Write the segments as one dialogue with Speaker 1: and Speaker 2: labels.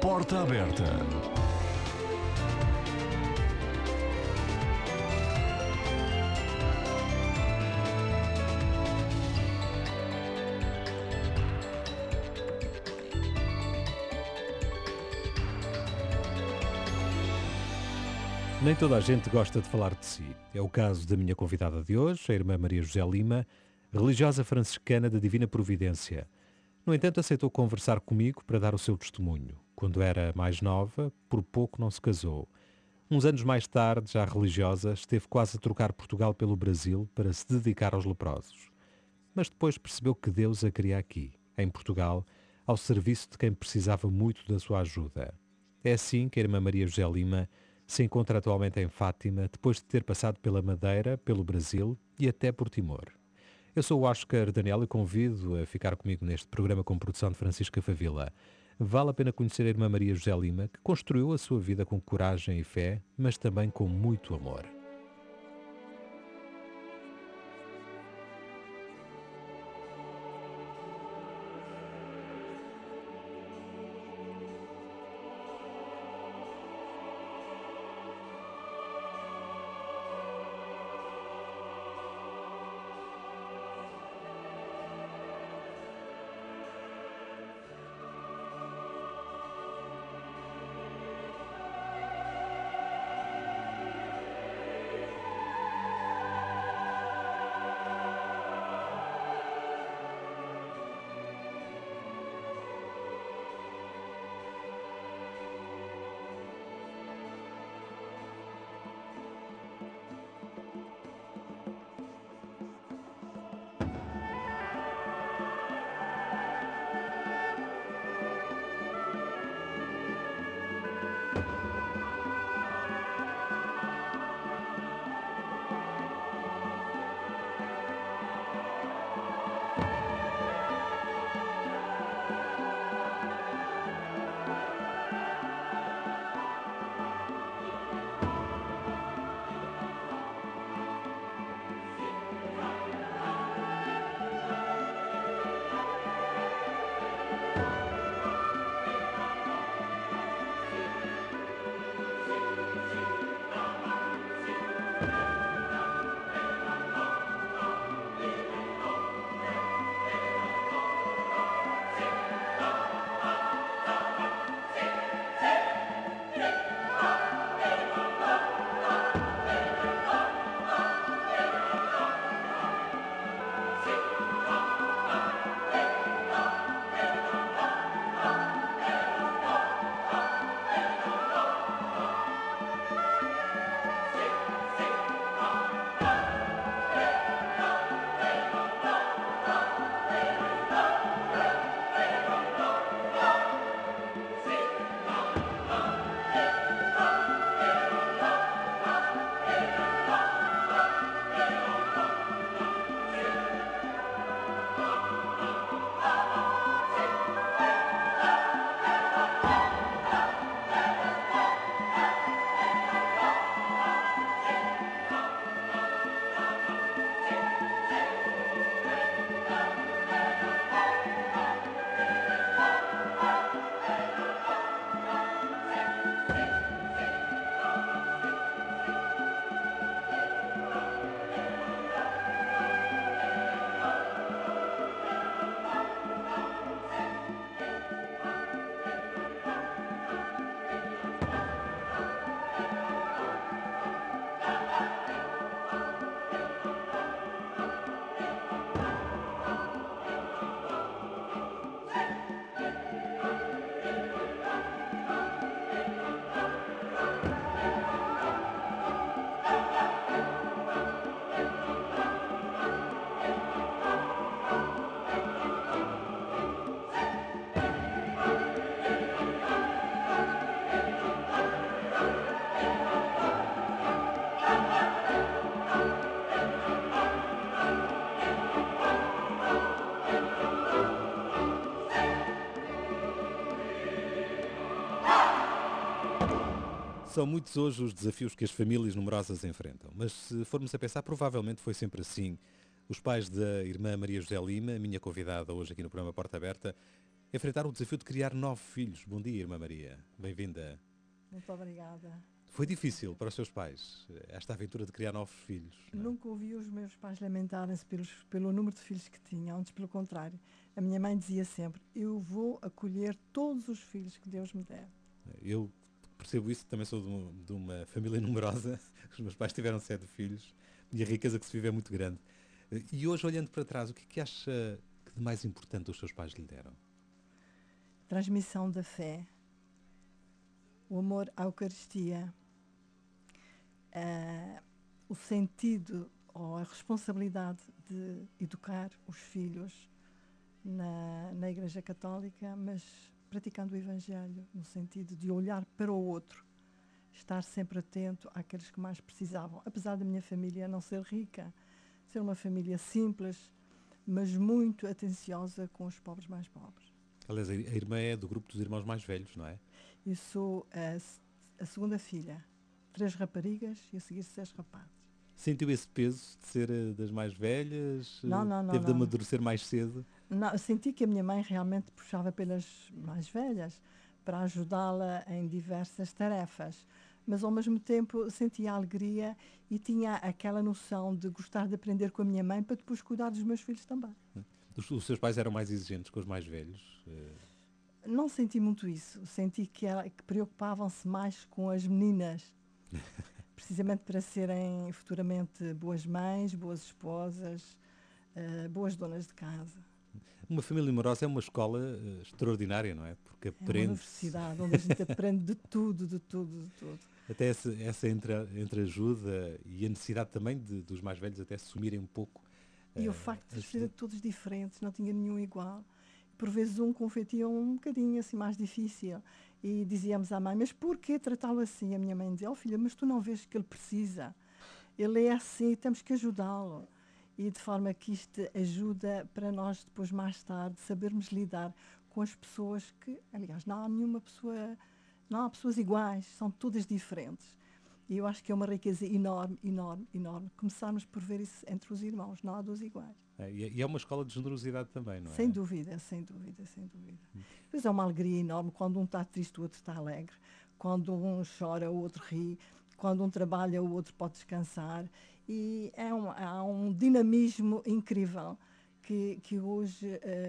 Speaker 1: Porta Aberta.
Speaker 2: Nem toda a gente gosta de falar de si. É o caso da minha convidada de hoje, a irmã Maria José Lima, religiosa franciscana da Divina Providência. No entanto, aceitou conversar comigo para dar o seu testemunho. Quando era mais nova, por pouco não se casou. Uns anos mais tarde, já religiosa, esteve quase a trocar Portugal pelo Brasil para se dedicar aos leprosos. Mas depois percebeu que Deus a queria aqui, em Portugal, ao serviço de quem precisava muito da sua ajuda. É assim que a irmã Maria José Lima se encontra atualmente em Fátima, depois de ter passado pela Madeira, pelo Brasil e até por Timor. Eu sou o Oscar Daniel e convido a ficar comigo neste programa com produção de Francisca Favila. Vale a pena conhecer a irmã Maria José Lima, que construiu a sua vida com coragem e fé, mas também com muito amor. São muitos hoje os desafios que as famílias numerosas enfrentam, mas se formos a pensar, provavelmente foi sempre assim. Os pais da irmã Maria José Lima, minha convidada hoje aqui no programa Porta Aberta, enfrentar o desafio de criar 9 filhos. Bom dia, Irmã Maria. Bem-vinda.
Speaker 1: Muito obrigada.
Speaker 2: Foi difícil para os seus pais esta aventura de criar 9 filhos, não é?
Speaker 1: Nunca ouvi os meus pais lamentarem-se pelo número de filhos que tinham, antes pelo contrário. A minha mãe dizia sempre, eu vou acolher todos os filhos que Deus me der.
Speaker 2: Eu percebo isso, também sou de uma família numerosa. Os meus pais tiveram 7 filhos e a riqueza que se vive é muito grande. E hoje, olhando para trás, o que é que acha que de mais importante os seus pais lhe deram?
Speaker 1: Transmissão da fé, o amor à Eucaristia, o sentido ou a responsabilidade de educar os filhos na Igreja Católica, mas praticando o Evangelho, no sentido de olhar para o outro, estar sempre atento àqueles que mais precisavam. Apesar da minha família não ser rica, ser uma família simples, mas muito atenciosa com os pobres mais pobres.
Speaker 2: Aliás, a irmã é do grupo dos irmãos mais velhos, não é?
Speaker 1: Eu sou a segunda filha, 3 raparigas e a seguir 6 rapazes.
Speaker 2: Sentiu esse peso de ser das mais velhas?
Speaker 1: Não, não, não,
Speaker 2: Teve de
Speaker 1: não.
Speaker 2: amadurecer mais cedo?
Speaker 1: Não, eu senti que a minha mãe realmente puxava pelas mais velhas para ajudá-la em diversas tarefas, mas ao mesmo tempo sentia alegria e tinha aquela noção de gostar de aprender com a minha mãe para depois cuidar dos meus filhos também.
Speaker 2: Os seus pais eram mais exigentes com os mais velhos?
Speaker 1: Não senti muito isso, senti que preocupavam-se mais com as meninas, precisamente para serem futuramente boas mães, boas esposas, boas donas de casa.
Speaker 2: Uma família numerosa é uma escola extraordinária, não é? Porque
Speaker 1: É uma
Speaker 2: aprende
Speaker 1: universidade onde a gente aprende de tudo, de tudo, de tudo.
Speaker 2: até essa entre ajuda e a necessidade também dos mais velhos até assumirem um pouco.
Speaker 1: E o facto de
Speaker 2: as-
Speaker 1: serem todos diferentes, não tinha nenhum igual. Por vezes com um feitio um bocadinho assim mais difícil. E dizíamos à mãe, mas porquê tratá-lo assim? A minha mãe dizia, oh filha, mas tu não vês que ele precisa. Ele é assim, temos que ajudá-lo. E de forma que isto ajuda para nós depois mais tarde sabermos lidar com as pessoas que, aliás, não há nenhuma pessoa, não há pessoas iguais, são todas diferentes. E eu acho que é uma riqueza enorme, enorme, enorme. Começarmos por ver isso entre os irmãos, não há 2 iguais.
Speaker 2: E é uma escola de generosidade também, não é?
Speaker 1: Sem dúvida, sem dúvida, sem dúvida. Pois é uma alegria enorme quando um está triste, o outro está alegre. Quando um chora, o outro ri. Quando um trabalha, o outro pode descansar. E há um dinamismo incrível que hoje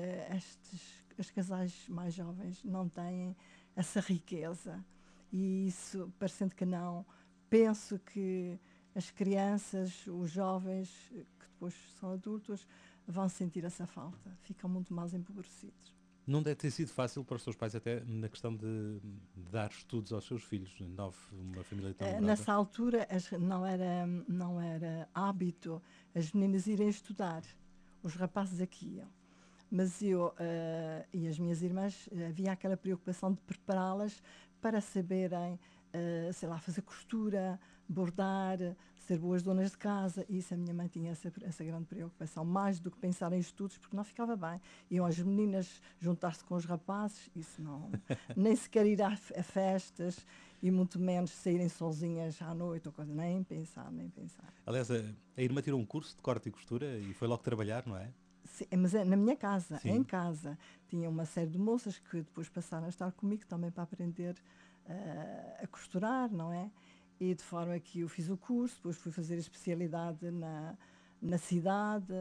Speaker 1: os casais mais jovens não têm essa riqueza. E isso, parecendo que não, penso que as crianças, os jovens, que depois são adultos, vão sentir essa falta, ficam muito mais empobrecidos.
Speaker 2: Não deve ter sido fácil para os seus pais até na questão de dar estudos aos seus filhos, uma família tão numerosa.
Speaker 1: Nessa altura não era hábito as meninas irem estudar, os rapazes aqui iam. Mas eu e as minhas irmãs, havia aquela preocupação de prepará-las para saberem, sei lá, fazer costura, bordar, ser boas donas de casa. E isso a minha mãe tinha essa grande preocupação, mais do que pensar em estudos, porque não ficava bem. Iam as meninas juntar-se com os rapazes, isso não. Nem sequer ir a festas e muito menos saírem sozinhas à noite ou coisa. Nem pensar, nem pensar.
Speaker 2: Aliás, a irmã tirou um curso de corte e costura e foi logo trabalhar, não é?
Speaker 1: Sim, mas na minha casa,
Speaker 2: Sim.
Speaker 1: em casa, tinha uma série de moças que depois passaram a estar comigo também para aprender a costurar, não é? E de forma que eu fiz o curso, depois fui fazer a especialidade na cidade,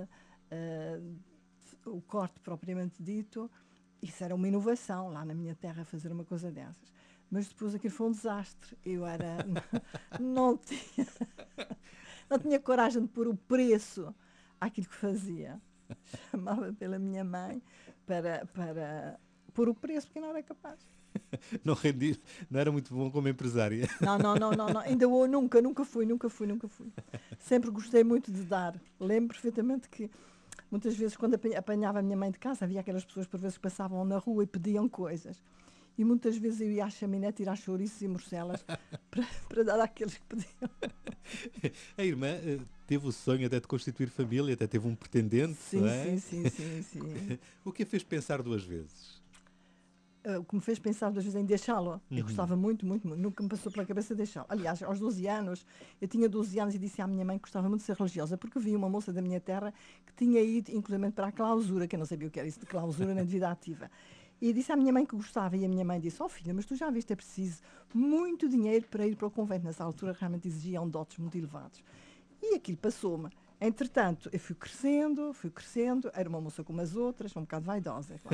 Speaker 1: o corte propriamente dito. Isso era uma inovação lá na minha terra fazer uma coisa dessas. Mas depois aquilo foi um desastre. Eu era não tinha, não tinha coragem de pôr o preço àquilo que fazia. Chamava pela minha mãe para pôr o preço, porque não era capaz.
Speaker 2: Não rendi, não era muito bom como empresária.
Speaker 1: Não. Ainda nunca fui. Sempre gostei muito de dar. Lembro perfeitamente que muitas vezes quando apanhava a minha mãe de casa, havia aquelas pessoas por vezes que passavam na rua e pediam coisas. E muitas vezes eu ia à chaminé tirar chouriços e morcelas para dar àqueles que pediam.
Speaker 2: A irmã teve o sonho até de constituir família, até teve um pretendente,
Speaker 1: Sim,
Speaker 2: não é?
Speaker 1: sim.
Speaker 2: O que a fez pensar 2 vezes?
Speaker 1: O que me fez pensar 2 vezes em deixá-lo. Eu gostava muito. Nunca me passou pela cabeça deixá-lo. Aliás, aos 12 anos, eu tinha 12 anos e disse à minha mãe que gostava muito de ser religiosa, porque vi uma moça da minha terra que tinha ido, inclusive, para a clausura, que eu não sabia o que era isso de clausura nem de vida ativa. E disse à minha mãe que gostava, e a minha mãe disse, filha, mas tu já viste, é preciso muito dinheiro para ir para o convento. Nessa altura realmente exigiam dotes muito elevados. E aquilo passou-me. Entretanto, eu fui crescendo, era uma moça como as outras, um bocado vaidosa, é claro.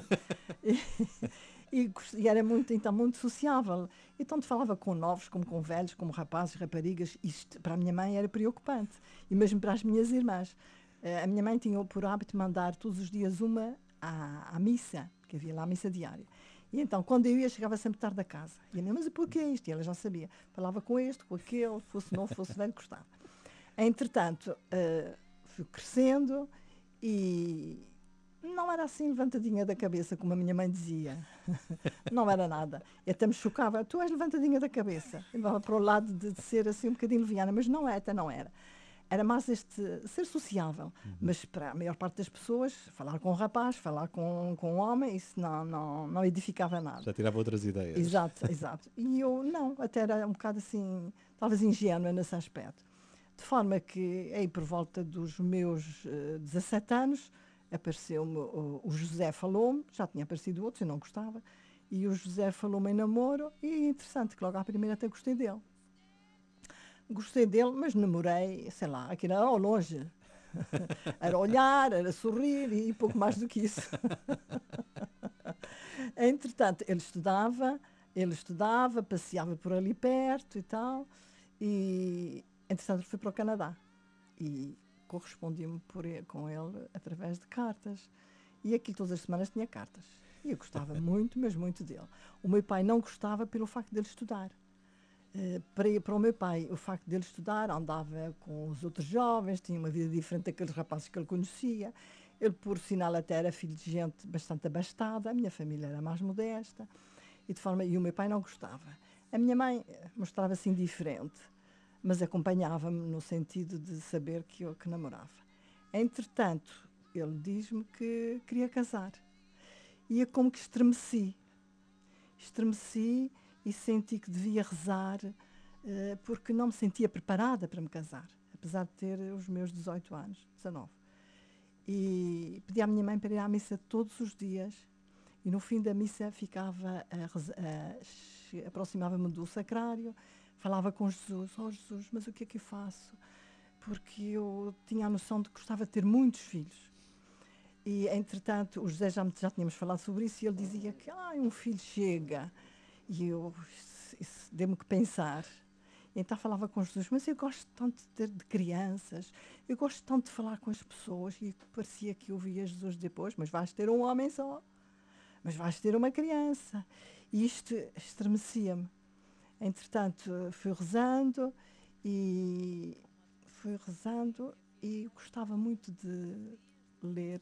Speaker 1: E era muito, então, muito sociável. Então, falava com novos, como com velhos, como rapazes, raparigas. Isto, para a minha mãe, era preocupante. E mesmo para as minhas irmãs. A minha mãe tinha por hábito mandar todos os dias uma à missa, que havia lá a missa diária. E então, quando eu ia, chegava sempre tarde a casa. E a minha mãe, mas por que isto? E ela já sabia. Falava com este, com aquele, fosse novo, fosse velho, gostava. Entretanto, fui crescendo e não era assim levantadinha da cabeça, como a minha mãe dizia. Não era nada. E até me chocava. Tu és levantadinha da cabeça. Eu levava para o lado de ser assim um bocadinho leviana, mas não é, até não era. Era mais este ser sociável. Mas para a maior parte das pessoas, falar com um rapaz, falar com um homem, isso não edificava nada.
Speaker 2: Já tirava outras ideias.
Speaker 1: Exato, exato. E eu não, até era um bocado assim, talvez ingênua nesse aspecto. De forma que, aí por volta dos meus 17 anos, apareceu-me o José, falou-me, já tinha aparecido outros, eu não gostava, e o José falou-me em namoro, e é interessante que logo à primeira até gostei dele. Gostei dele, mas namorei, sei lá, aquilo era ao longe. Era olhar, era sorrir e pouco mais do que isso. Entretanto, ele estudava, passeava por ali perto e tal, e entretanto fui para o Canadá e correspondi-me com ele através de cartas. E aqui todas as semanas tinha cartas. E eu gostava muito, mas muito dele. O meu pai não gostava pelo facto dele estudar. Para o meu pai, o facto dele estudar, andava com os outros jovens, tinha uma vida diferente daqueles rapazes que ele conhecia. Ele, por sinal, até era filho de gente bastante abastada, a minha família era mais modesta, e o meu pai não gostava. A minha mãe mostrava-se indiferente, mas acompanhava-me no sentido de saber que eu que namorava. Entretanto, ele diz-me que queria casar. E eu como que estremeci. Estremeci e senti que devia rezar, porque não me sentia preparada para me casar, apesar de ter os meus 18 anos, 19. E pedi à minha mãe para ir à missa todos os dias, e no fim da missa aproximava-me do sacrário, falava com Jesus, Jesus, mas o que é que eu faço? Porque eu tinha a noção de que gostava de ter muitos filhos. E, entretanto, o José já tínhamos falado sobre isso, e ele dizia que um filho chega. E isso deu-me que pensar. Então falava com Jesus, mas eu gosto tanto de crianças, eu gosto tanto de falar com as pessoas, e parecia que eu via Jesus depois, mas vais ter um homem só, mas vais ter uma criança. E isto estremecia-me. Entretanto, e fui rezando e gostava muito de ler.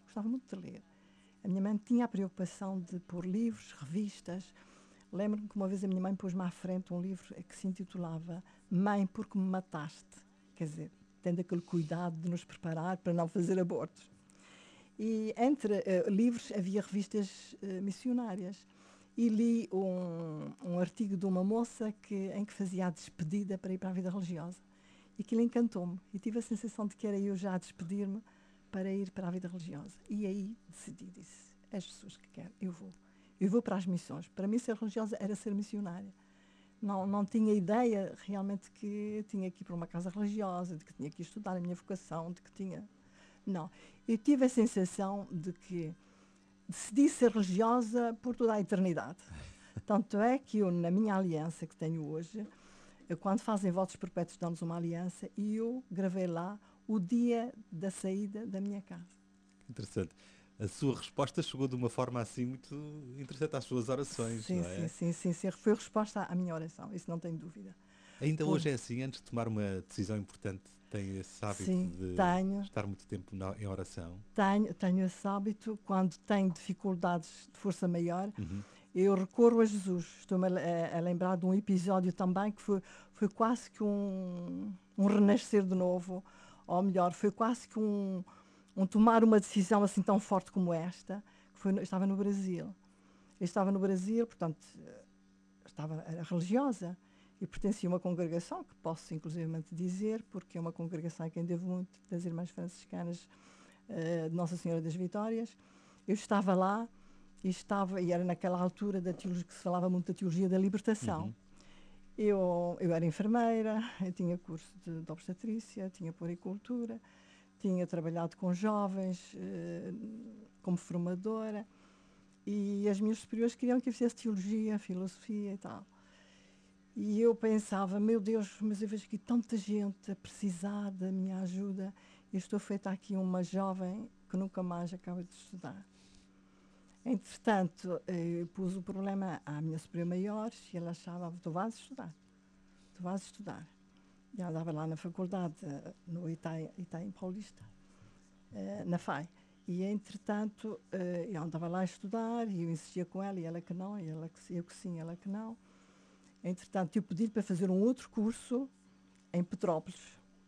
Speaker 1: A minha mãe tinha a preocupação de pôr livros, revistas. Lembro-me que uma vez a minha mãe pôs-me à frente um livro que se intitulava Mãe, porque me mataste. Quer dizer, tendo aquele cuidado de nos preparar para não fazer abortos. E entre livros havia revistas missionárias. E li um artigo de uma moça em que fazia a despedida para ir para a vida religiosa. E aquilo encantou-me. E tive a sensação de que era eu já a despedir-me para ir para a vida religiosa. E aí disse, é Jesus que quer, eu vou. Eu vou para as missões. Para mim, ser religiosa era ser missionária. Não tinha ideia realmente que tinha que ir para uma casa religiosa, de que tinha que estudar a minha vocação, de que tinha... Não. Eu tive a sensação de que decidi ser religiosa por toda a eternidade. Tanto é que eu, na minha aliança que tenho hoje, quando fazem votos perpétuos, dão-nos uma aliança, e eu gravei lá o dia da saída da minha casa.
Speaker 2: Interessante. A sua resposta chegou de uma forma assim muito interessante às suas orações,
Speaker 1: sim,
Speaker 2: não é?
Speaker 1: Sim. Foi a resposta à minha oração, isso não tenho dúvida.
Speaker 2: Ainda hoje é assim, antes de tomar uma decisão importante, tem esse hábito de estar muito tempo em oração?
Speaker 1: Tenho esse hábito. Quando tenho dificuldades de força maior, eu recorro a Jesus. Estou-me a lembrar de um episódio também que foi quase que um renascer de novo, ou melhor, foi quase que um tomar uma decisão assim tão forte como esta, estava no Brasil. Eu estava no Brasil, portanto, era religiosa e pertencia a uma congregação, que posso inclusivamente dizer, porque é uma congregação a quem devo muito, das Irmãs Franciscanas de Nossa Senhora das Vitórias. Eu estava lá e era naquela altura da teologia, que se falava muito da teologia da libertação.
Speaker 2: Uhum.
Speaker 1: Eu era enfermeira, eu tinha curso de obstetrícia, tinha puericultura, tinha trabalhado com jovens como formadora, e as minhas superiores queriam que eu fizesse teologia, filosofia e tal. E eu pensava, meu Deus, mas eu vejo aqui tanta gente a precisar da minha ajuda, e estou feita aqui uma jovem que nunca mais acaba de estudar. Entretanto, eu pus o problema à minha superior maior e ela achava, tu vais estudar. E ela andava lá na faculdade, no Itaim Paulista, na FAI. E, entretanto, eu andava lá a estudar e eu insistia com ela, e ela que não, eu que sim, ela que não. Entretanto, eu pedi para fazer um outro curso em Petrópolis,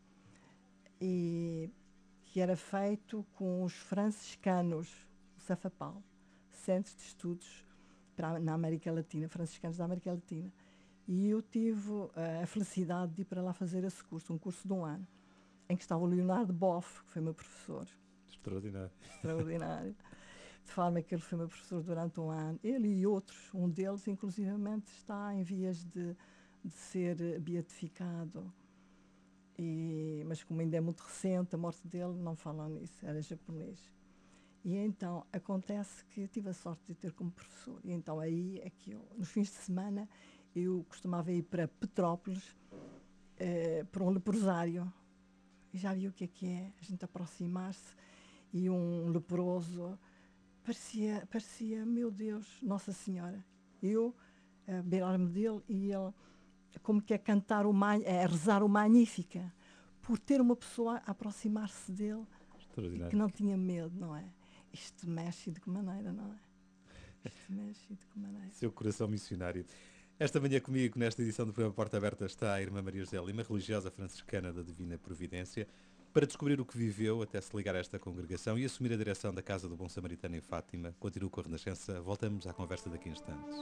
Speaker 1: e que era feito com os franciscanos, o Safapau, Centro de Estudos na América Latina, franciscanos da América Latina. E eu tive a felicidade de ir para lá fazer esse curso, um curso de um ano, em que estava o Leonardo Boff, que foi meu professor.
Speaker 2: Extraordinário.
Speaker 1: Extraordinário. De forma que ele foi meu professor durante um ano. Ele e outros, um deles, inclusivamente, está em vias de ser beatificado. Mas como ainda é muito recente, a morte dele, não falam nisso, era japonês. E então, acontece que tive a sorte de ter como professor. E então aí é que eu, nos fins de semana, eu costumava ir para Petrópolis para um leprosário. E já viu o que é a gente aproximar-se e um leproso parecia, meu Deus, Nossa Senhora. Eu beirar-me dele e ele como que a cantar a rezar o Magnífica, por ter uma pessoa a aproximar-se dele e que não tinha medo, não é? Isto mexe de que maneira, não é? Isto mexe de que maneira.
Speaker 2: Seu coração missionário. Esta manhã comigo, nesta edição do programa Porta Aberta, está a irmã Maria José Lima, religiosa franciscana da Divina Providência, para descobrir o que viveu até se ligar a esta congregação e assumir a direção da Casa do Bom Samaritano em Fátima. Continuo com a Renascença. Voltamos à conversa daqui a instantes.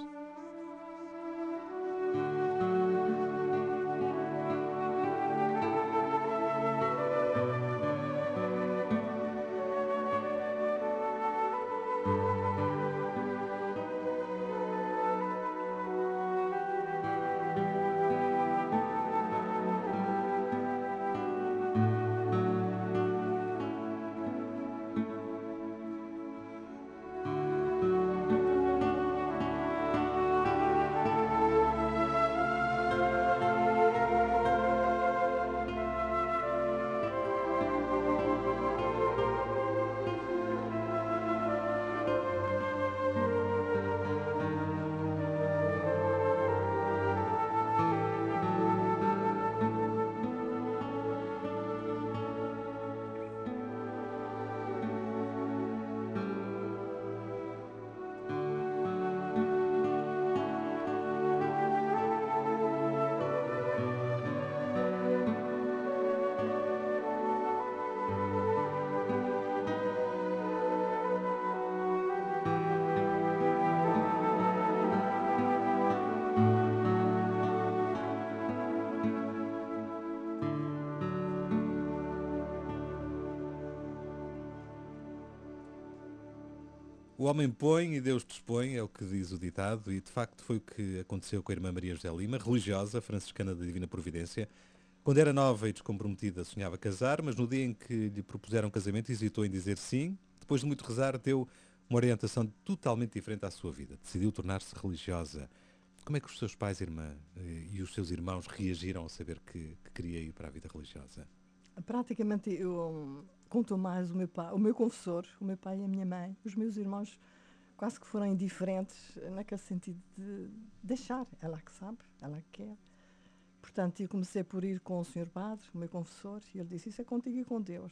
Speaker 2: O homem põe e Deus dispõe, é o que diz o ditado, e de facto foi o que aconteceu com a irmã Maria José Lima, religiosa, franciscana da Divina Providência. Quando era nova e descomprometida, sonhava casar, mas no dia em que lhe propuseram casamento, hesitou em dizer sim. Depois de muito rezar, deu uma orientação totalmente diferente à sua vida. Decidiu tornar-se religiosa. Como é que os seus pais, irmã, e os seus irmãos reagiram ao saber que queria ir para a vida religiosa?
Speaker 1: Praticamente eu conto mais o meu confessor, o meu pai e a minha mãe. Os meus irmãos quase que foram indiferentes naquele sentido de deixar. Ela que sabe, ela que quer. Portanto, eu comecei por ir com o senhor padre, o meu confessor, e ele disse, isso é contigo e com Deus.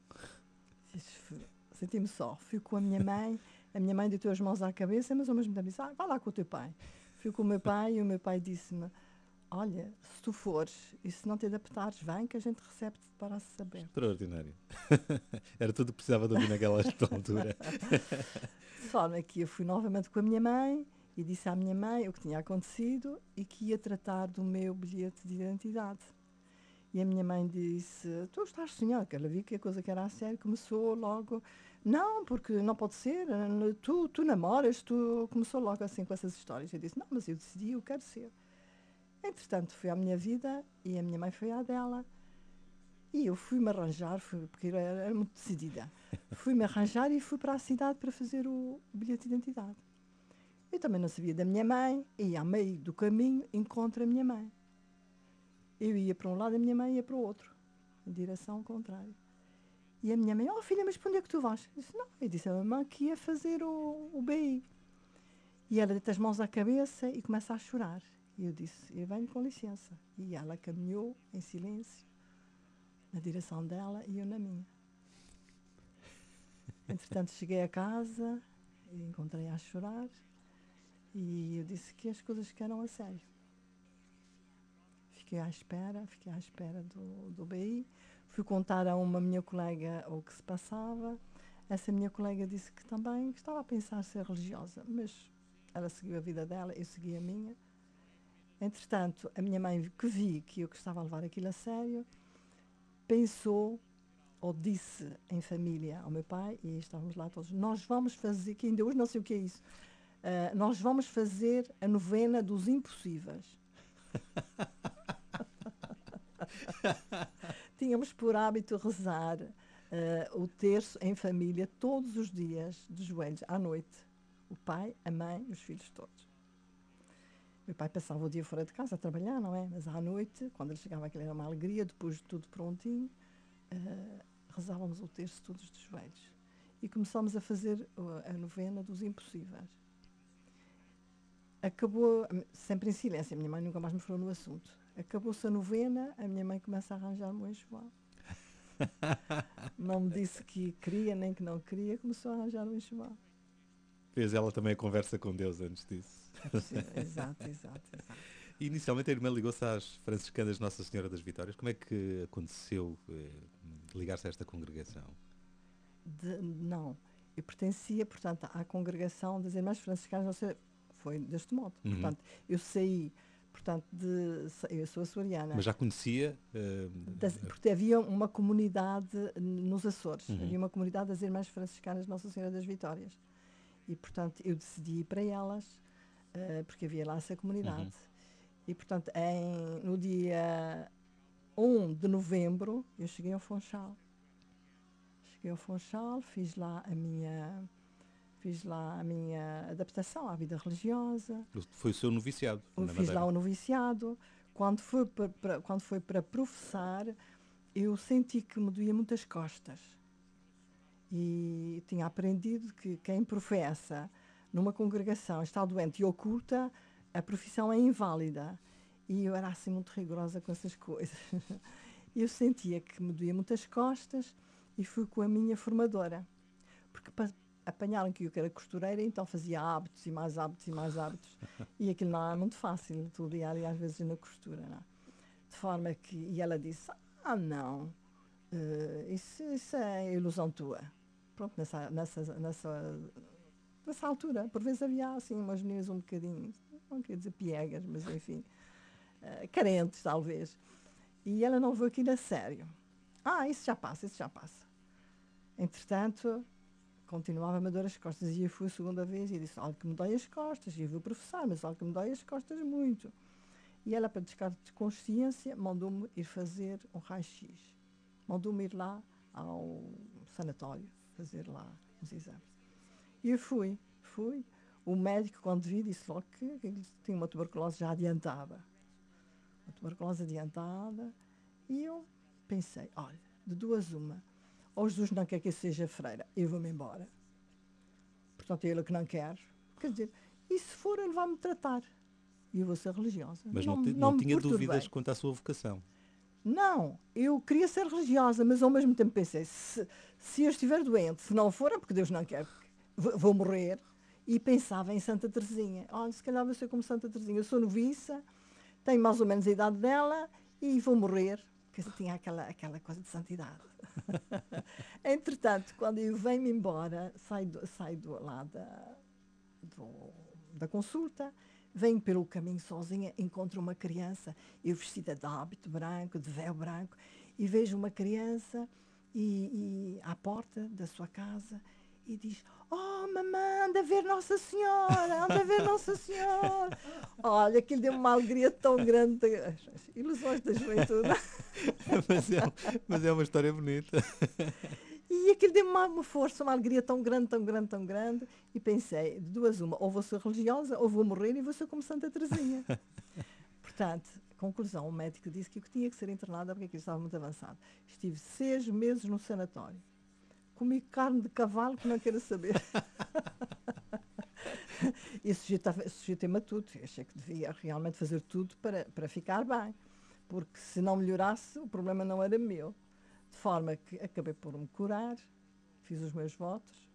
Speaker 1: Senti-me só. Fui com a minha mãe deitou as mãos à cabeça, mas ao mesmo tempo disse, vai lá com o teu pai. Fui com o meu pai e o meu pai disse-me, olha, se tu fores e se não te adaptares, vem que a gente recebe-te de braços abertos.
Speaker 2: Extraordinário. Era tudo o que precisava de ouvir naquela altura.
Speaker 1: De forma que eu fui novamente com a minha mãe e disse à minha mãe o que tinha acontecido e que ia tratar do meu bilhete de identidade. E a minha mãe disse, tu estás sonhando, que ela viu que a coisa que era a sério, começou logo, não, porque não pode ser, tu namoras, tu começou logo assim com essas histórias. Eu disse, não, mas eu decidi, eu quero ser. Entretanto, fui à minha vida e a minha mãe foi à dela. E eu fui-me arranjar, porque eu era muito decidida. Fui-me arranjar e fui para a cidade para fazer o bilhete de identidade. Eu também não sabia da minha mãe, e a meio do caminho encontro a minha mãe. Eu ia para um lado, a minha mãe ia para o outro, em direção contrária. E a minha mãe, oh filha, mas para onde é que tu vais? Eu disse, não, eu disse a minha mãe que ia fazer o BI. E ela deita as mãos à cabeça e começa a chorar. E eu disse, eu venho com licença. E ela caminhou em silêncio, na direção dela e eu na minha. Entretanto, cheguei a casa, e encontrei-a a chorar e eu disse que as coisas ficaram a sério. Fiquei à espera do BI. Fui contar a uma minha colega o que se passava. Essa minha colega disse que também estava a pensar ser religiosa, mas ela seguiu a vida dela, eu segui a minha. Entretanto, a minha mãe, que vi que eu estava a levar aquilo a sério, pensou, ou disse em família ao meu pai, e estávamos lá todos, nós vamos fazer, que ainda hoje não sei o que é isso, nós vamos fazer a novena dos impossíveis. Tínhamos por hábito rezar o terço em família todos os dias, de joelhos, à noite. O pai, a mãe, os filhos todos. Meu pai passava o dia fora de casa a trabalhar, não é? Mas à noite, quando ele chegava, aquilo era uma alegria, depois de tudo prontinho, rezávamos o terço todos de joelhos. E começámos a fazer a novena dos impossíveis. Acabou, sempre em silêncio, a minha mãe nunca mais me falou no assunto. Acabou-se a novena, a minha mãe começa a arranjar-me um enxoval. Não me disse que queria nem que não queria, começou a arranjar um enxoval.
Speaker 2: Fez ela também a conversa com Deus antes disso.
Speaker 1: Exato.
Speaker 2: E inicialmente a irmã ligou-se às franciscanas Nossa Senhora das Vitórias. Como é que aconteceu ligar-se a esta congregação?
Speaker 1: Não, eu pertencia, portanto, à congregação das Irmãs Franciscanas, foi deste modo.
Speaker 2: Uhum.
Speaker 1: Portanto, eu saí, portanto, eu sou açoriana.
Speaker 2: Mas já conhecia?
Speaker 1: Porque havia uma comunidade nos Açores,
Speaker 2: Uhum.
Speaker 1: havia uma comunidade das Irmãs Franciscanas Nossa Senhora das Vitórias. E, portanto, eu decidi ir para elas, porque havia lá essa comunidade.
Speaker 2: Uhum.
Speaker 1: E, portanto, no dia 1 de novembro, eu cheguei ao Funchal. Fiz lá a minha adaptação à vida religiosa.
Speaker 2: Foi o seu noviciado?
Speaker 1: Fiz lá o noviciado. Quando foi para professar, eu senti que me doía muitas costas. E tinha aprendido que quem professa numa congregação está doente e oculta, a profissão é inválida. E eu era assim muito rigorosa com essas coisas. Eu sentia que me doía muitas costas e fui com a minha formadora. Porque apanharam que eu era costureira, então fazia hábitos e mais hábitos e mais hábitos. E aquilo não é muito fácil, tu diário às vezes na costura. Não? De forma que... E ela disse, não, isso é ilusão tua. Pronto, nessa altura, por vezes havia assim umas meninas um bocadinho, não quer dizer piegas, mas enfim, carentes talvez. E ela não viu aquilo a sério. Isso já passa. Entretanto, continuava-me a dor as costas. E eu fui a segunda vez e disse, olha que me dói as costas. E eu vou professar, mas olha que me dói as costas muito. E ela, para descargo de consciência, mandou-me ir fazer um raio-x. Mandou-me ir lá ao sanatório, fazer lá uns exames. E eu fui. O médico, quando vi, disse logo que tinha uma tuberculose já adiantada. E eu pensei, olha, de duas uma, ou Jesus não quer que eu seja freira, eu vou-me embora. Portanto, é ele que não quer. Quer dizer, e se for, ele vai-me tratar. E eu vou ser religiosa.
Speaker 2: Mas não tinha dúvidas quanto à sua vocação?
Speaker 1: Não, eu queria ser religiosa, mas ao mesmo tempo pensei, se eu estiver doente, se não for, é porque Deus não quer, vou morrer. E pensava em Santa Teresinha. Olha, se calhar vou ser como Santa Teresinha. Eu sou noviça, tenho mais ou menos a idade dela e vou morrer. Porque tinha aquela coisa de santidade. Entretanto, quando eu venho-me embora, saio lá da consulta, Venho pelo caminho sozinha, encontro uma criança, eu vestida de hábito branco, de véu branco, e vejo uma criança à porta da sua casa e diz: "Oh, mamãe, anda a ver Nossa Senhora, anda a ver Nossa Senhora." Olha, aquilo deu uma alegria tão grande, as ilusões da juventude.
Speaker 2: mas é uma história bonita.
Speaker 1: E aquilo deu-me uma força, uma alegria tão grande, tão grande, tão grande. E pensei, de duas uma, ou vou ser religiosa, ou vou morrer e vou ser como Santa Teresinha. Portanto, conclusão, o médico disse que eu tinha que ser internada porque aquilo estava muito avançado. Estive 6 meses no sanatório. Comi carne de cavalo que não quero saber. E sujeitei-me a tudo. Eu achei que devia realmente fazer tudo para ficar bem. Porque se não melhorasse, o problema não era meu. De forma que acabei por me curar, fiz os meus votos,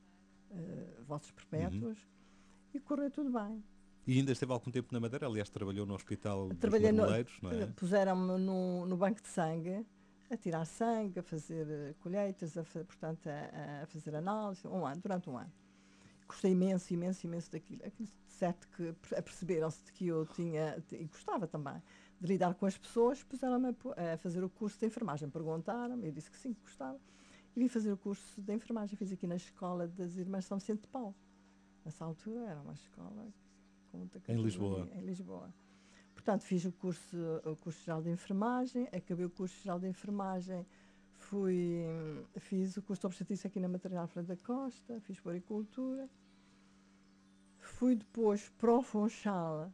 Speaker 1: votos perpétuos, e correu tudo bem.
Speaker 2: E ainda esteve algum tempo na Madeira? Aliás, trabalhou no Hospital dos
Speaker 1: Trabalhei
Speaker 2: Marmeleiros, não é?
Speaker 1: Puseram-me no banco de sangue, a tirar sangue, a fazer colheitas, portanto, a fazer análise, durante um ano. Gostei imenso, imenso, imenso daquilo. Aquilo, certo que aperceberam-se de que eu tinha, e gostava também, de lidar com as pessoas, puseram-me a fazer o curso de enfermagem. Perguntaram-me, eu disse que sim, que gostava. E vim fazer o curso de enfermagem. Fiz aqui na escola das Irmãs São Vicente de Paulo. Nessa altura era uma escola com muita
Speaker 2: Em Lisboa.
Speaker 1: Em Lisboa. Portanto, fiz o curso geral de enfermagem, acabei o curso geral de enfermagem, fiz o curso de obstetrícia aqui na Maternidade Freire da Costa, fiz puericultura. Fui depois para o Funchal,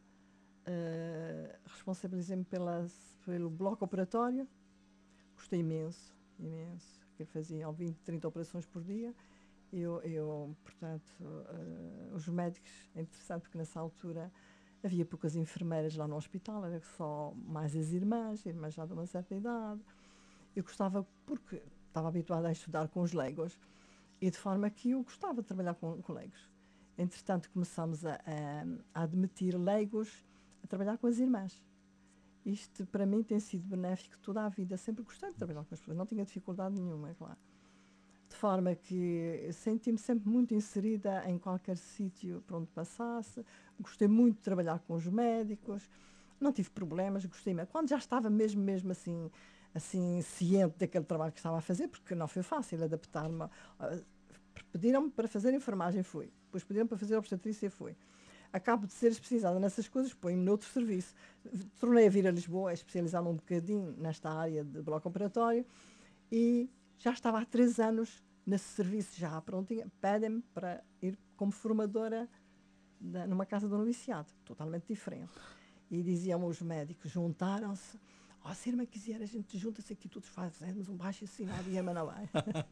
Speaker 1: responsabilizei-me pelo bloco operatório. Gostei imenso, imenso. Eu fazia 20, 30 operações por dia. Portanto, os médicos, é interessante porque nessa altura havia poucas enfermeiras lá no hospital, era só mais as irmãs já de uma certa idade. Eu gostava, porque estava habituada a estudar com os leigos, e de forma que eu gostava de trabalhar com leigos. Entretanto, começámos a admitir leigos a trabalhar com as irmãs. Isto, para mim, tem sido benéfico toda a vida. Sempre gostei de trabalhar com as pessoas, não tinha dificuldade nenhuma, é claro. De forma que senti-me sempre muito inserida em qualquer sítio por onde passasse. Gostei muito de trabalhar com os médicos, não tive problemas, gostei mesmo. Quando já estava mesmo assim ciente daquele trabalho que estava a fazer, porque não foi fácil adaptar-me. Pediram-me para fazer enfermagem, fui. Depois pediram-me para fazer obstetrícia, fui. Acabo de ser especializada nessas coisas, ponho-me noutro serviço. Tornei a vir a Lisboa, a especializar-me um bocadinho nesta área de bloco operatório, e já estava há 3 anos nesse serviço, já prontinha. Pedem-me para ir como formadora numa casa do noviciado, totalmente diferente. E diziam os médicos, juntaram-se: "Oh, se a irmã quiser, a gente junta-se aqui, todos fazemos um baixo assinado e a irmã não vai."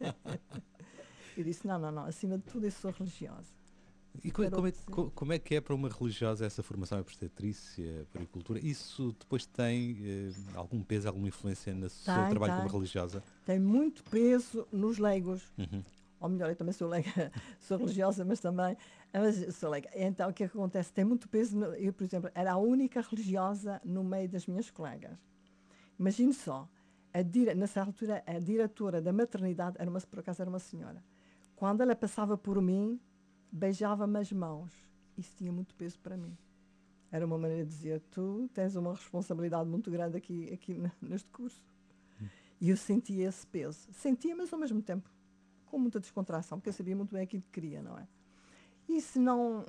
Speaker 1: Eu disse: não, acima de tudo eu sou religiosa.
Speaker 2: E como é que é para uma religiosa essa formação em obstetrícia, puericultura? Isso depois tem algum peso, alguma influência no seu trabalho como religiosa?
Speaker 1: Tem muito peso nos leigos. Ou melhor, eu também sou leiga, sou religiosa, mas também sou leiga. Então, o que é que acontece? Tem muito peso. Eu, por exemplo, era a única religiosa no meio das minhas colegas. Imagine só, nessa altura, a diretora da maternidade, por acaso era uma senhora. Quando ela passava por mim, beijava-me as mãos. Isso tinha muito peso para mim. Era uma maneira de dizer: tu tens uma responsabilidade muito grande aqui neste curso. E eu sentia esse peso. Sentia, mas ao mesmo tempo com muita descontração, porque eu sabia muito bem aquilo que queria, não é? E se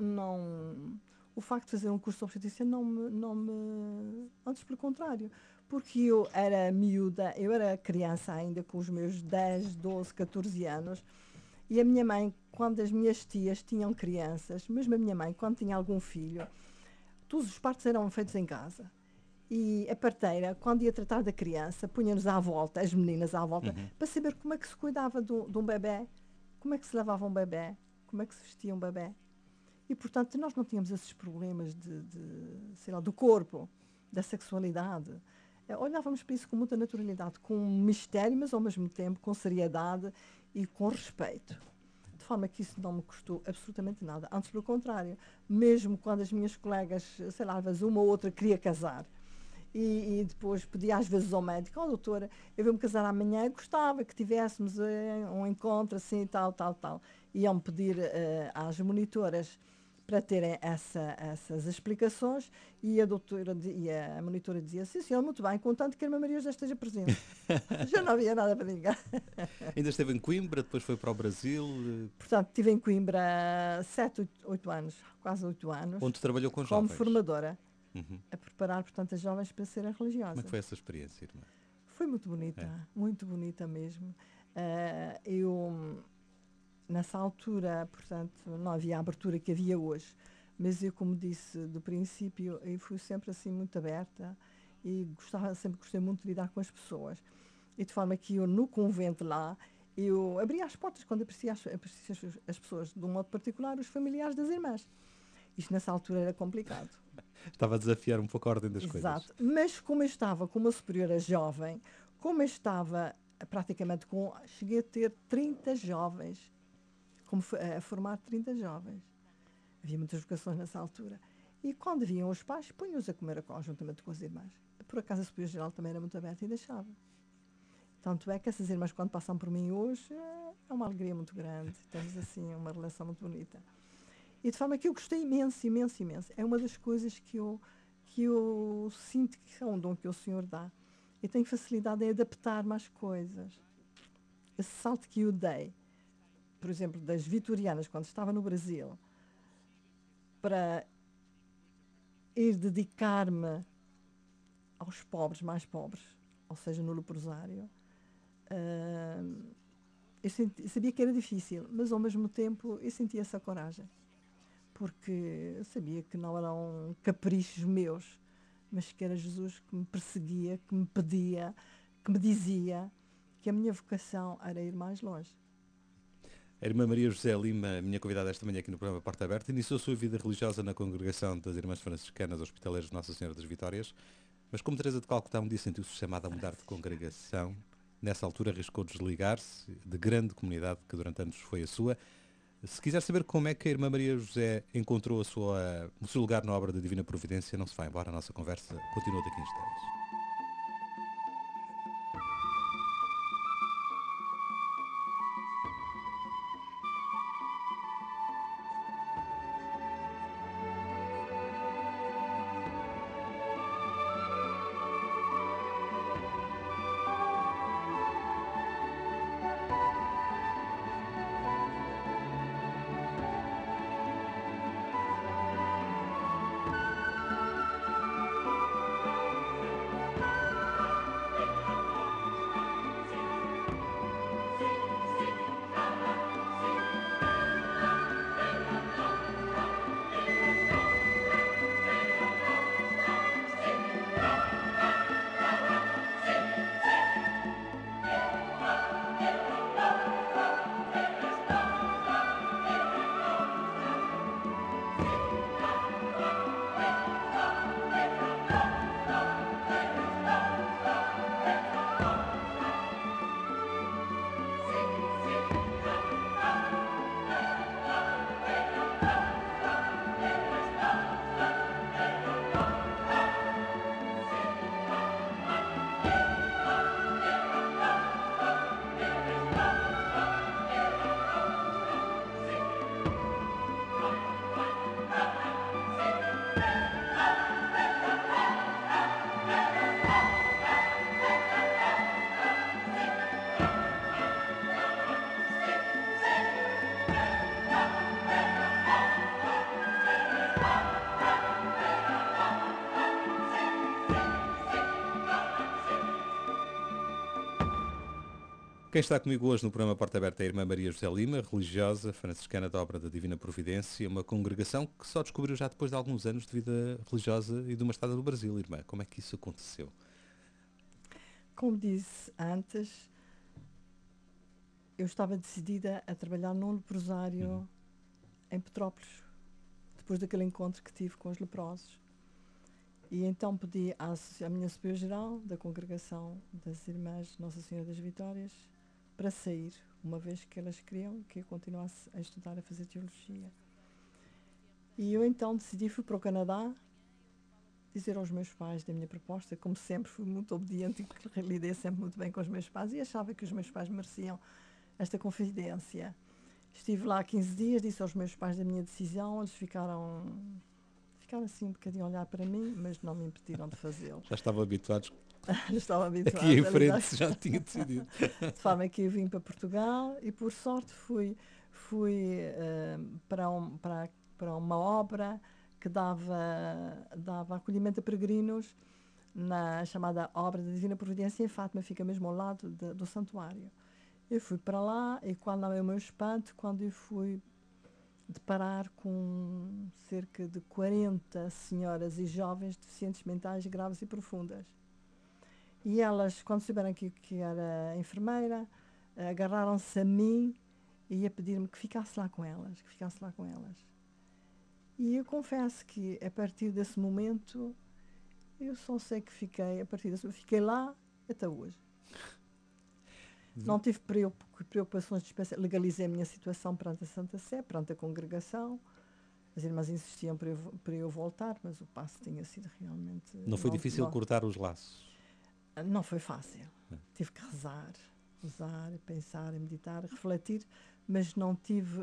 Speaker 1: o facto de fazer um curso de obstetrícia antes pelo contrário, porque eu era miúda, eu era criança ainda, com os meus 10, 12, 14 anos, e a minha mãe, quando as minhas tias tinham crianças, mesmo a minha mãe, quando tinha algum filho, todos os partos eram feitos em casa. E a parteira, quando ia tratar da criança, punha-nos à volta, as meninas à volta, para saber como é que se cuidava de um bebé, como é que se lavava um bebé, como é que se vestia um bebé. E, portanto, nós não tínhamos esses problemas do corpo, da sexualidade. Olhávamos para isso com muita naturalidade, com mistério, mas ao mesmo tempo com seriedade e com respeito. De forma que isso não me custou absolutamente nada. Antes, pelo contrário, mesmo quando as minhas colegas, às vezes uma ou outra queria casar, e depois pedia às vezes ao médico: "Oh, doutora, eu vou-me casar amanhã, eu gostava que tivéssemos um encontro assim, tal." Iam pedir às monitoras para terem essas explicações, e a doutora e a monitora dizia, sim, senhor, muito bem, contanto que a Irmã Maria já esteja presente. Já não havia nada para ninguém.
Speaker 2: Ainda esteve em Coimbra, depois foi para o Brasil,
Speaker 1: Portanto, estive em Coimbra 7, 8 anos, quase 8 anos,
Speaker 2: onde trabalhou com
Speaker 1: como
Speaker 2: jovens.
Speaker 1: formadora,
Speaker 2: Uhum.
Speaker 1: a preparar, portanto, as jovens para serem
Speaker 2: Como é
Speaker 1: religiosas.
Speaker 2: que foi essa experiência, irmã?
Speaker 1: Foi muito bonita mesmo. Eu, nessa altura, portanto, não havia a abertura que havia hoje, mas eu, como disse do princípio, eu fui sempre assim muito aberta e sempre gostei muito de lidar com as pessoas. E de forma que eu, no convento lá, eu abria as portas quando apareciam as pessoas, de um modo particular, os familiares das irmãs. Isto nessa altura era complicado.
Speaker 2: Estava a desafiar um pouco a ordem das
Speaker 1: Exato.
Speaker 2: coisas.
Speaker 1: Mas como eu estava com uma superiora jovem, como eu estava praticamente cheguei a ter 30 jovens, a formar 30 jovens. Havia muitas vocações nessa altura. E quando vinham os pais, punham-os a comer juntamente com as irmãs. Por acaso a superiora geral também era muito aberta e deixava. Tanto é que essas irmãs, quando passam por mim hoje, é uma alegria muito grande. Temos assim uma relação muito bonita. E de forma que eu gostei imenso, imenso, imenso. É uma das coisas que eu sinto que é um dom que o Senhor dá. Eu tenho facilidade em adaptar-me às coisas. Esse salto que eu dei, por exemplo, das vitorianas, quando estava no Brasil, para ir dedicar-me aos pobres, mais pobres, ou seja, no leprosário, eu sabia que era difícil, mas ao mesmo tempo eu sentia essa coragem. Porque eu sabia que não eram caprichos meus, mas que era Jesus que me perseguia, que me pedia, que me dizia que a minha vocação era ir mais longe.
Speaker 2: A irmã Maria José Lima, minha convidada esta manhã aqui no programa Porta Aberta, iniciou a sua vida religiosa na congregação das Irmãs Franciscanas Hospitaleiras de Nossa Senhora das Vitórias, mas como Teresa de Calcutá um dia sentiu-se chamada a mudar de congregação, nessa altura arriscou desligar-se de grande comunidade que durante anos foi a sua. Se quiser saber como é que a irmã Maria José encontrou o seu lugar na obra da Divina Providência, não se vá embora, a nossa conversa continua daqui a instantes. Quem está comigo hoje no programa Porta Aberta é a irmã Maria José Lima, religiosa, franciscana da Obra da Divina Providência, uma congregação que só descobriu já depois de alguns anos de vida religiosa e de uma estada no Brasil, irmã. Como é que isso aconteceu?
Speaker 1: Como disse antes, eu estava decidida a trabalhar num leprosário em Petrópolis, depois daquele encontro que tive com os leprosos. E então pedi à minha superior-geral da congregação das Irmãs Nossa Senhora das Vitórias para sair, uma vez que elas queriam que eu continuasse a estudar, a fazer teologia. E eu então fui para o Canadá, dizer aos meus pais da minha proposta. Como sempre, fui muito obediente e lidei sempre muito bem com os meus pais e achava que os meus pais mereciam esta confidência. Estive lá 15 dias, disse aos meus pais da minha decisão, eles ficaram assim um bocadinho a olhar para mim, mas não me impediram de fazê-lo.
Speaker 2: Já estavam habituados.
Speaker 1: Já estava habituado.
Speaker 2: Aqui em frente já tinha decidido.
Speaker 1: De forma que eu vim para Portugal e, por sorte, fui para uma obra que dava acolhimento a peregrinos na chamada Obra da Divina Providência em Fátima, fica mesmo ao lado do santuário. Eu fui para lá e qual não é o meu espanto, quando eu fui deparar com cerca de 40 senhoras e jovens deficientes mentais graves e profundas. E elas, quando souberam que era enfermeira, agarraram-se a mim e a pedir-me que ficasse lá com elas, E eu confesso que, a partir desse momento, eu só sei que fiquei lá até hoje. Não tive preocupações especiais. Legalizei a minha situação perante a Santa Sé, perante a congregação. As irmãs insistiam para eu voltar, mas o passo tinha sido realmente...
Speaker 2: Não foi difícil cortar os laços?
Speaker 1: Não foi fácil. Tive que rezar, pensar, meditar, refletir, mas não tive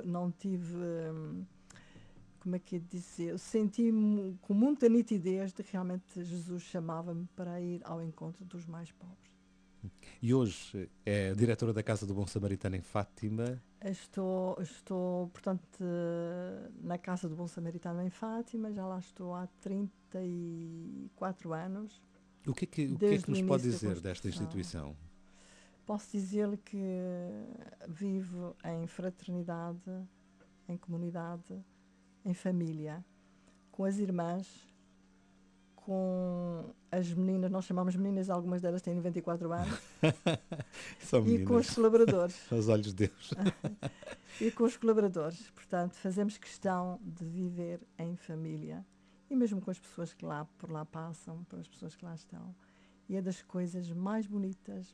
Speaker 1: como é que é dizer? Eu senti-me com muita nitidez de que realmente Jesus chamava-me para ir ao encontro dos mais pobres.
Speaker 2: E hoje é diretora da Casa do Bom Samaritano em Fátima?
Speaker 1: Estou, portanto, na Casa do Bom Samaritano em Fátima, já lá estou há 34 anos.
Speaker 2: O que é que nos pode dizer desta instituição?
Speaker 1: Posso dizer-lhe que vivo em fraternidade, em comunidade, em família, com as irmãs, com as meninas, nós chamamos meninas, algumas delas têm 94 anos,
Speaker 2: São meninas.
Speaker 1: E com os colaboradores.
Speaker 2: Aos olhos de Deus.
Speaker 1: E com os colaboradores. Portanto, fazemos questão de viver em família. E mesmo com as pessoas que por lá passam, para as pessoas que lá estão. E é das coisas mais bonitas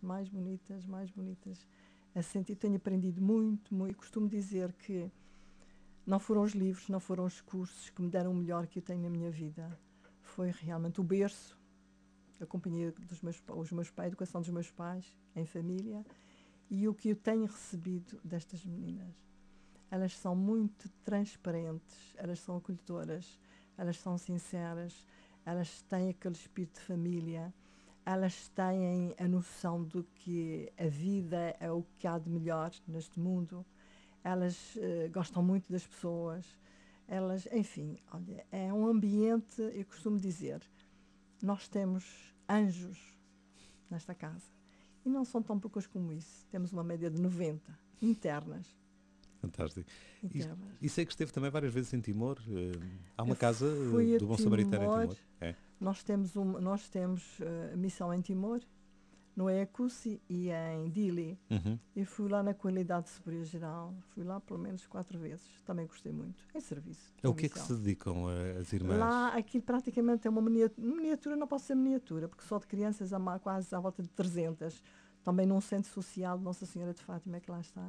Speaker 1: a sentir. Tenho aprendido muito, muito. Costumo dizer que não foram os livros, não foram os cursos que me deram o melhor que eu tenho na minha vida. Foi realmente o berço, a companhia dos meus pais, a educação dos meus pais, em família, e o que eu tenho recebido destas meninas. Elas são muito transparentes, elas são acolhedoras, elas são sinceras, elas têm aquele espírito de família, elas têm a noção de que a vida é o que há de melhor neste mundo, elas gostam muito das pessoas, elas, enfim, olha, é um ambiente, eu costumo dizer, nós temos anjos nesta casa. E não são tão poucas como isso. Temos uma média de 90 internas.
Speaker 2: Fantástico. E sei que esteve também várias vezes em Timor. Há uma casa do Bom Samaritano em Timor. É.
Speaker 1: Nós temos missão em Timor, no Ecusi e em Dili. Eu fui lá na qualidade de Superior-Geral. Fui lá pelo menos 4 vezes. Também gostei muito. Em serviço.
Speaker 2: O que é que se dedicam as irmãs?
Speaker 1: Lá, aquilo praticamente é uma miniatura, não posso ser miniatura, porque só de crianças há quase à volta de 300. Também num centro social de Nossa Senhora de Fátima, que lá está.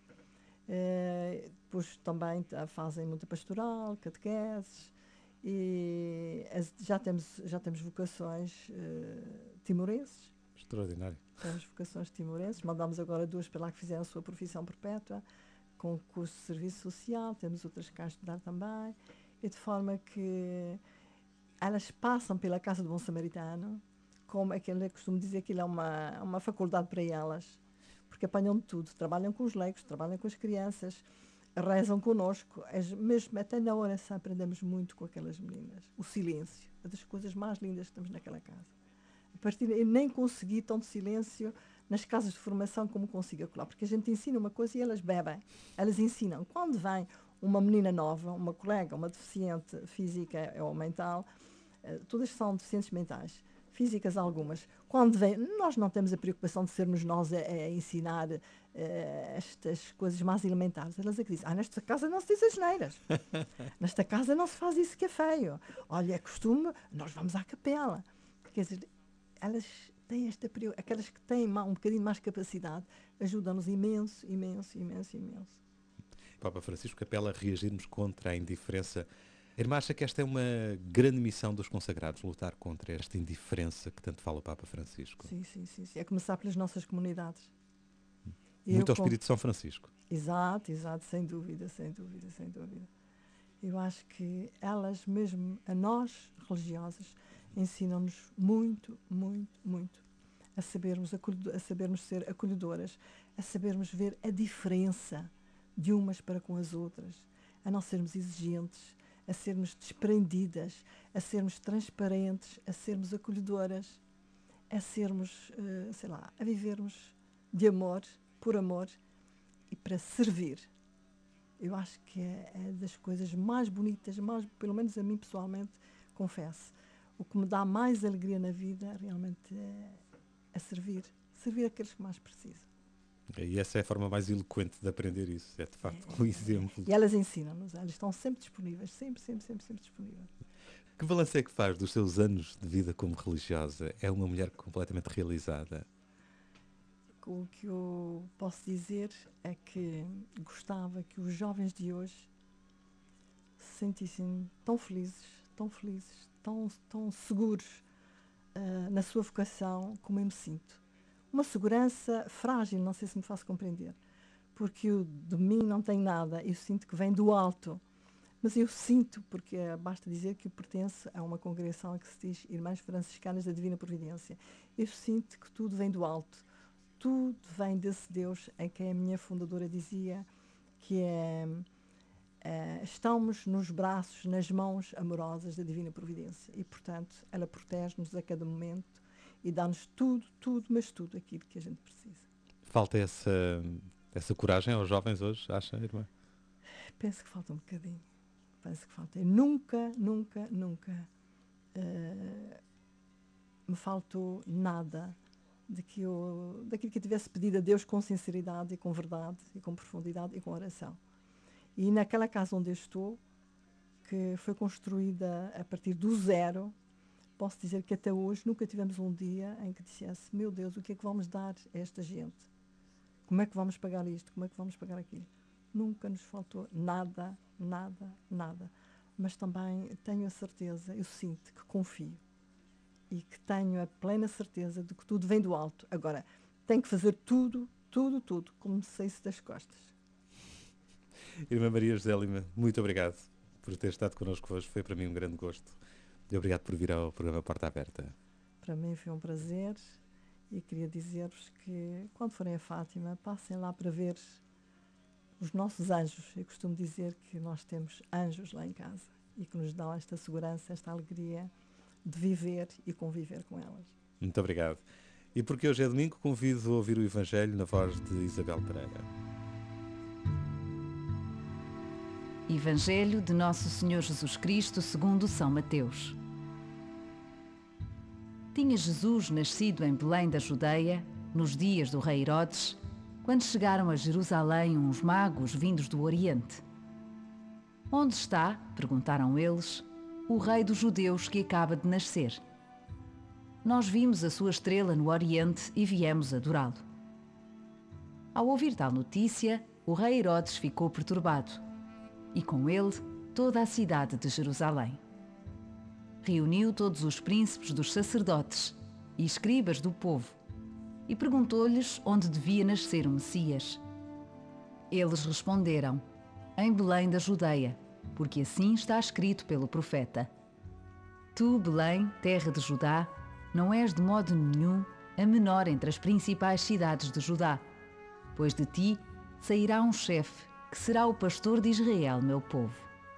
Speaker 1: Depois também fazem muita pastoral, catequeses. E já temos vocações timorenses.
Speaker 2: Extraordinário.
Speaker 1: Temos vocações timorenses. Mandamos agora 2 para lá que fizeram a sua profissão perpétua, com curso de serviço social. Temos outras cá a estudar também. E de forma que elas passam pela Casa do Bom Samaritano, como eu costumo dizer que ele é uma faculdade para elas, porque apanham de tudo. Trabalham com os leigos, trabalham com as crianças, rezam connosco. Mesmo até na oração aprendemos muito com aquelas meninas. O silêncio é das coisas mais lindas que temos naquela casa. Eu nem consegui tanto silêncio nas casas de formação como consigo acolá, porque a gente ensina uma coisa e elas bebem, elas ensinam. Quando vem uma menina nova, uma colega, uma deficiente física ou mental, todas são deficientes mentais, físicas algumas, quando vem, nós não temos a preocupação de sermos nós a ensinar estas coisas mais elementares. Elas aqui dizem, nesta casa não se diz asneiras, nesta casa não se faz isso que é feio, olha, é costume, nós vamos à capela. Quer dizer, elas têm aquelas que têm um bocadinho mais capacidade, ajudam-nos imenso.
Speaker 2: Papa Francisco apela a reagirmos contra a indiferença. A irmã acha que esta é uma grande missão dos consagrados, lutar contra esta indiferença que tanto fala o Papa Francisco?
Speaker 1: Sim. É começar pelas nossas comunidades.
Speaker 2: Muito ao espírito de São Francisco.
Speaker 1: Exato, exato, sem dúvida, sem dúvida, sem dúvida. Eu acho que elas, mesmo a nós, religiosas, ensinam-nos muito, muito, muito a sabermos ser acolhedoras, a sabermos ver a diferença de umas para com as outras, a não sermos exigentes, a sermos desprendidas, a sermos transparentes, a sermos acolhedoras, a sermos, sei lá, a vivermos de amor, por amor e para servir. Eu acho que é das coisas mais bonitas, mais, pelo menos a mim pessoalmente, confesso. O que me dá mais alegria na vida realmente é servir. Servir aqueles que mais precisam.
Speaker 2: E essa é a forma mais eloquente de aprender isso. É de facto um exemplo.
Speaker 1: E elas ensinam-nos, elas estão sempre disponíveis, sempre disponíveis.
Speaker 2: Que balanço é que faz dos seus anos de vida como religiosa? É uma mulher completamente realizada?
Speaker 1: O que eu posso dizer é que gostava que os jovens de hoje se sentissem tão felizes, tão seguros na sua vocação como eu me sinto. Uma segurança frágil, não sei se me faço compreender, porque eu de mim não tenho nada, eu sinto que vem do alto, mas eu sinto, porque basta dizer que eu pertenço a uma congregação que se diz Irmãs Franciscanas da Divina Providência. Eu sinto que tudo vem do alto, tudo vem desse Deus em que a minha fundadora dizia que estamos nos braços, nas mãos amorosas da Divina Providência e, portanto, ela protege-nos a cada momento e dá-nos tudo, mas tudo aquilo que a gente precisa.
Speaker 2: Falta essa coragem aos jovens hoje, acha, irmã?
Speaker 1: Penso que falta um bocadinho. Penso que falta. Eu nunca me faltou nada daquilo que eu tivesse pedido a Deus com sinceridade e com verdade e com profundidade e com oração. E naquela casa onde eu estou, que foi construída a partir do zero, posso dizer que até hoje nunca tivemos um dia em que dissesse: meu Deus, o que é que vamos dar a esta gente? Como é que vamos pagar isto? Como é que vamos pagar aquilo? Nunca nos faltou nada. Mas também tenho a certeza, eu sinto que confio e que tenho a plena certeza de que tudo vem do alto. Agora, tenho que fazer tudo, como se das costas.
Speaker 2: Irmã Maria José Lima, muito obrigado por ter estado connosco hoje. Foi para mim um grande gosto. E obrigado por vir ao programa Porta Aberta.
Speaker 1: Para mim foi um prazer e queria dizer-vos que, quando forem a Fátima, passem lá para ver os nossos anjos. Eu costumo dizer que nós temos anjos lá em casa e que nos dão esta segurança, esta alegria de viver e conviver com elas.
Speaker 2: Muito obrigado. E porque hoje é domingo, convido a ouvir o Evangelho na voz de Isabel Pereira.
Speaker 3: Evangelho de Nosso Senhor Jesus Cristo segundo São Mateus. Tinha Jesus nascido em Belém da Judeia, nos dias do rei Herodes, quando chegaram a Jerusalém uns magos vindos do Oriente. Onde está, perguntaram eles, o rei dos judeus que acaba de nascer? Nós vimos a sua estrela no Oriente e viemos adorá-lo. Ao ouvir tal notícia, o rei Herodes ficou perturbado, e com ele toda a cidade de Jerusalém. Reuniu todos os príncipes dos sacerdotes e escribas do povo e perguntou-lhes onde devia nascer o Messias. Eles responderam: em Belém da Judeia, porque assim está escrito pelo profeta: Tu, Belém, terra de Judá, não és de modo nenhum a menor entre as principais cidades de Judá, pois de ti sairá um chefe que será o pastor de Israel, meu povo.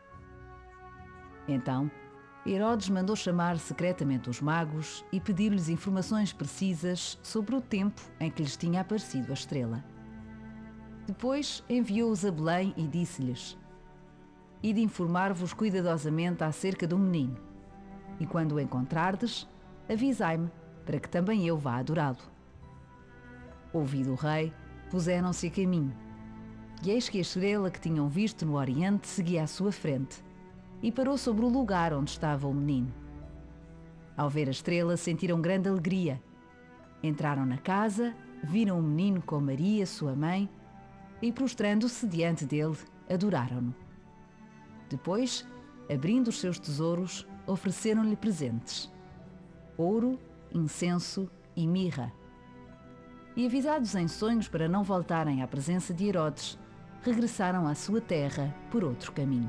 Speaker 3: Então, Herodes mandou chamar secretamente os magos e pedir-lhes informações precisas sobre o tempo em que lhes tinha aparecido a estrela. Depois enviou-os a Belém e disse-lhes: Ide informar-vos cuidadosamente acerca do menino, e quando o encontrardes, avisai-me, para que também eu vá adorá-lo. Ouvido o rei, puseram-se a caminho, e eis que a estrela que tinham visto no Oriente seguia à sua frente, e parou sobre o lugar onde estava o menino. Ao ver a estrela, sentiram grande alegria. Entraram na casa, viram o menino com Maria, sua mãe, e prostrando-se diante dele, adoraram-no. Depois, abrindo os seus tesouros, ofereceram-lhe presentes: ouro, incenso e mirra. E avisados em sonhos para não voltarem à presença de Herodes, regressaram à sua terra por outro caminho.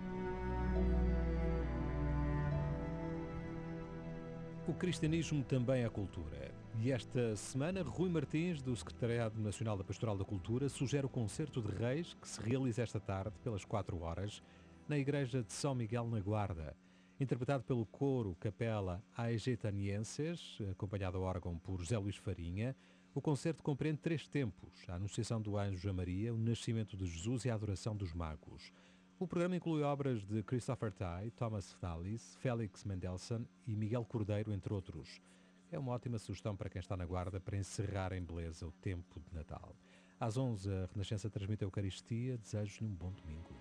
Speaker 2: O cristianismo também é cultura. E esta semana, Rui Martins, do Secretariado Nacional da Pastoral da Cultura, sugere o Concerto de Reis, que se realiza esta tarde, pelas 4 horas, na Igreja de São Miguel na Guarda. Interpretado pelo coro Capela Aegetanienses, acompanhado a órgão por José Luís Farinha, o concerto compreende 3 tempos: a Anunciação do Anjo a Maria, o Nascimento de Jesus e a Adoração dos Magos. O programa inclui obras de Christopher Tye, Thomas Tallis, Félix Mendelssohn e Miguel Cordeiro, entre outros. É uma ótima sugestão para quem está na Guarda para encerrar em beleza o tempo de Natal. Às 11, a Renascença transmite a Eucaristia. Desejo-lhe um bom domingo.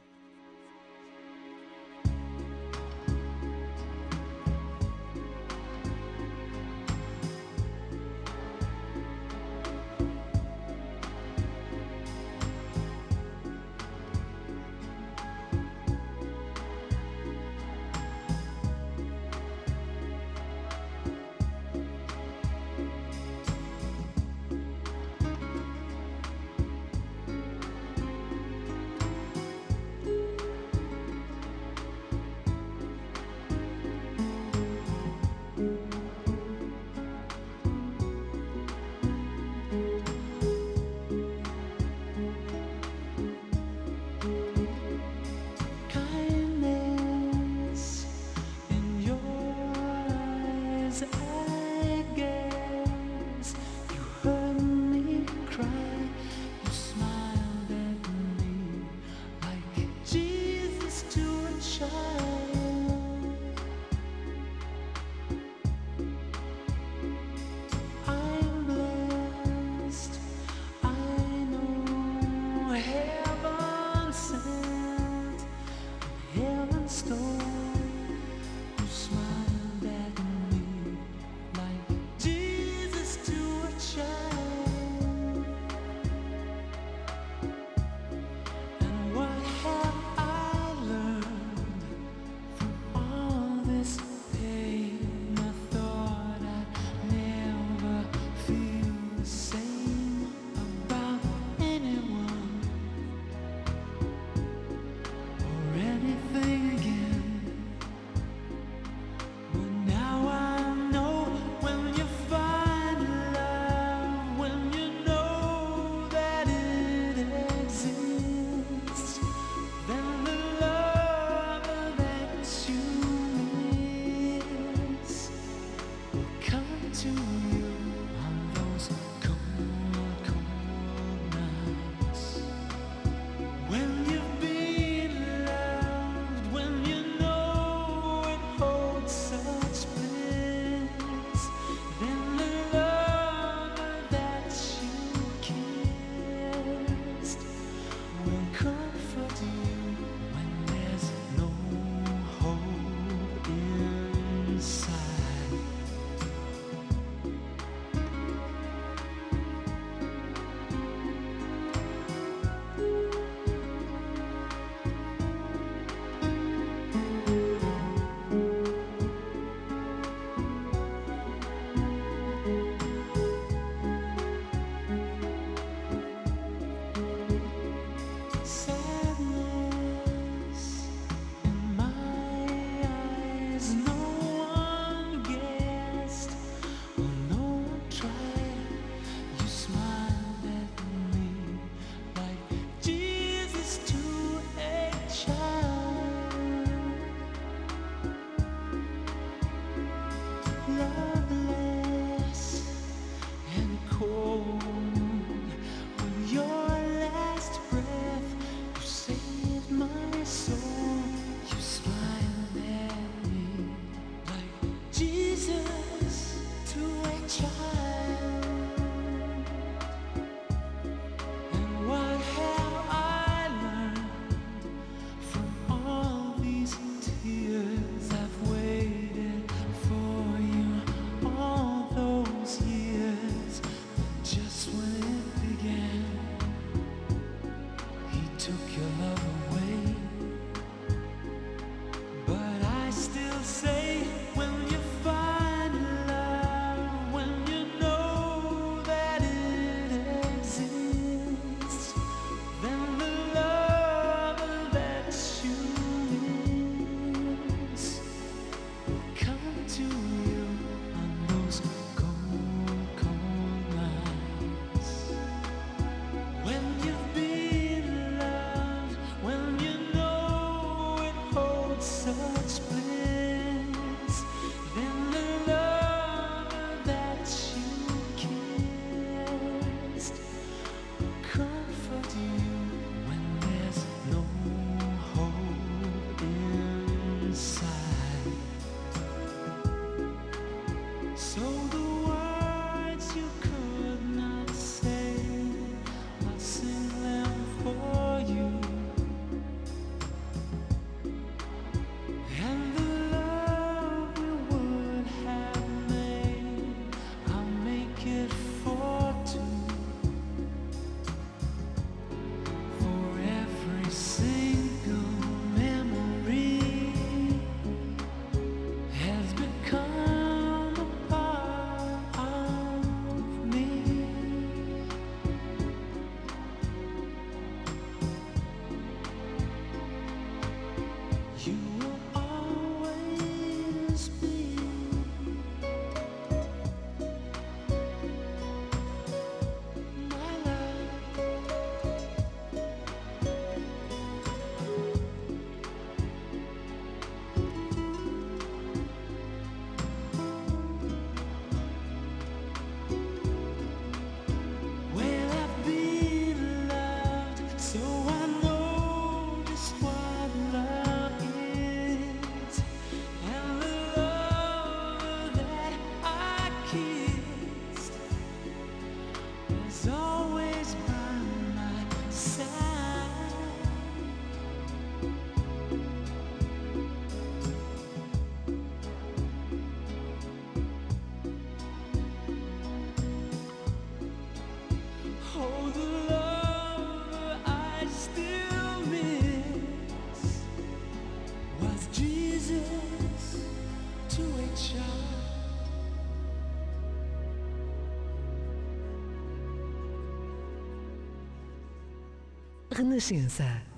Speaker 4: Renascença.